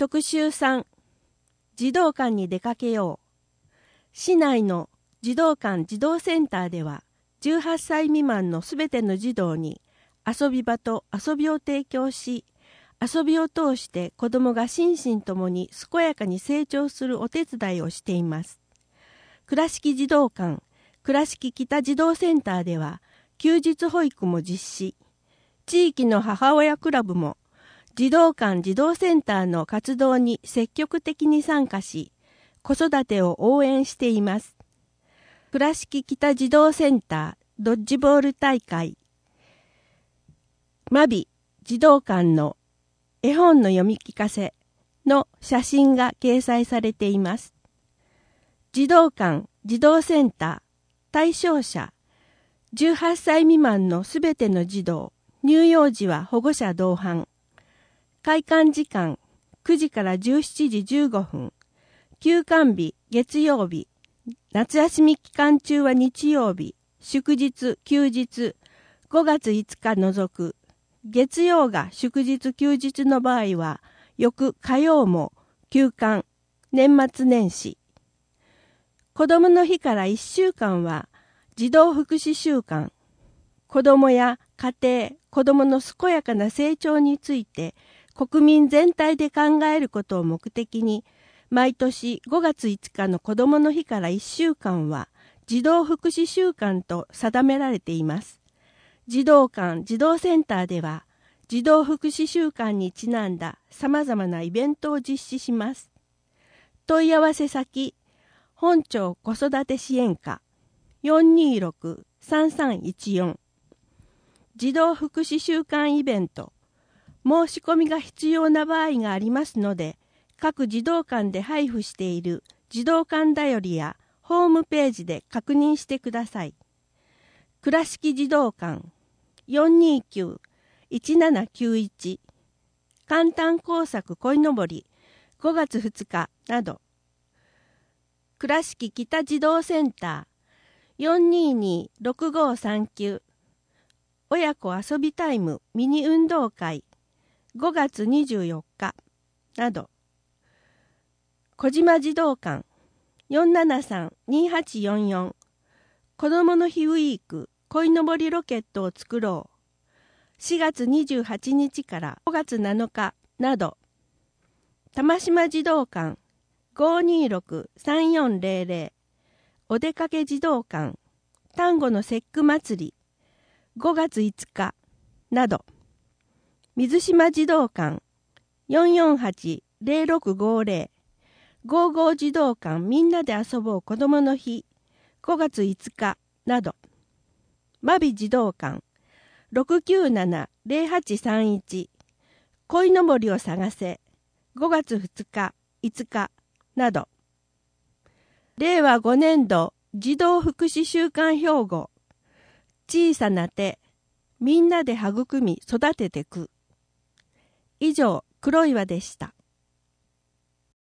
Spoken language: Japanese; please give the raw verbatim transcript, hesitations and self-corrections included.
特集さん、児童館に出かけよう。市内の児童館児童センターでは、じゅうはっさい未満のすべての児童に遊び場と遊びを提供し、遊びを通して子どもが心身ともに健やかに成長するお手伝いをしています。倉敷児童館、倉敷北児童センターでは、休日保育も実施。地域の母親クラブも、児童館児童センターの活動に積極的に参加し、子育てを応援しています。倉敷北児童センタードッジボール大会、マビ児童館の絵本の読み聞かせの写真が掲載されています。児童館児童センター対象者、じゅうはっさい未満のすべての児童、乳幼児は保護者同伴。開館時間くじからじゅうしちじじゅうごふん、休館日月曜日、夏休み期間中は日曜日、祝日休日、ごがついつか除く、月曜が祝日休日の場合は、翌火曜も休館、年末年始。子どもの日からいっしゅうかんは児童福祉週間。子どもや家庭、子どもの健やかな成長について国民全体で考えることを目的に、毎年ごがついつかの子どもの日からいっしゅうかんは児童福祉週間と定められています。児童館児童センターでは、児童福祉週間にちなんださまざまなイベントを実施します。問い合わせ先、本町子育て支援課 よんにーろくさんさんいちよん。児童福祉週間イベント、申し込みが必要な場合がありますので、各児童館で配布している児童館だよりやホームページで確認してください。倉敷児童館 よんにーきゅういちななきゅういち、簡単工作こいのぼりごがつふつかなど、倉敷北児童センター よんにーにーろくごさんきゅう、親子遊びタイムミニ運動会ごがつにじゅうよっかなど、小島児童館 よんななさんにはちよんよん、子どもの日ウィークこいのぼりロケットを作ろうしがつにじゅうはちにちからごがつなのかなど、玉島児童館 ごにーろくさんよんぜろぜろ、お出かけ児童館端午の節句祭りごがついつかなど、水島児童館 よんよんはちぜろろくごぜろ、ゴーゴー児童館みんなで遊ぼう子どもの日ごがついつかなど、マビ児童館ろくきゅうななぜろはちさんいち、こいのぼりを探せごがつふつかいつかなど、れいわごねんど児童福祉週間標語、小さな手みんなで育み育ててく。以上、黒岩でした。